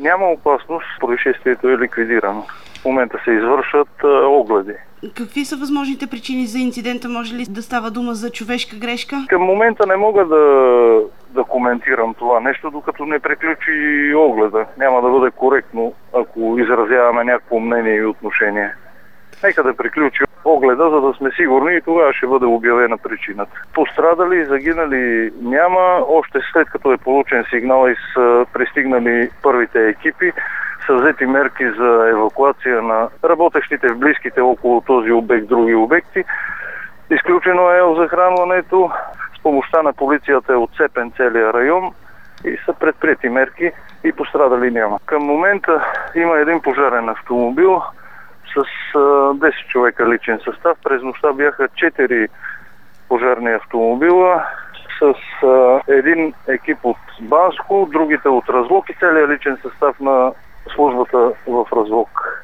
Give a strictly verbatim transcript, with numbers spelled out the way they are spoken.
Няма опасност, происшествието е ликвидирано. В момента се извършват а, огледи. Какви са възможните причини за инцидента? Може ли да става дума за човешка грешка? Към момента не мога да, да коментирам това нещо, докато не приключи огледа. Няма да бъде коректно, ако изразяваме някакво мнение и отношение. Нека да приключи огледа, за да сме сигурни и тогава ще бъде обявена причината. Пострадали и загинали няма. Още след като е получен сигнал и са пристигнали първите екипи, са взети мерки за евакуация на работещите в близките около този обект други обекти. Изключено е захранването. С помощта на полицията е отцепен целият район и са предприети мерки и пострадали няма. Към момента има един пожарен автомобил с десет човека личен състав. През нощта бяха четири пожарни автомобила с а, един екип от Банско, другите от Разлог и целият личен състав на службата в Разлог.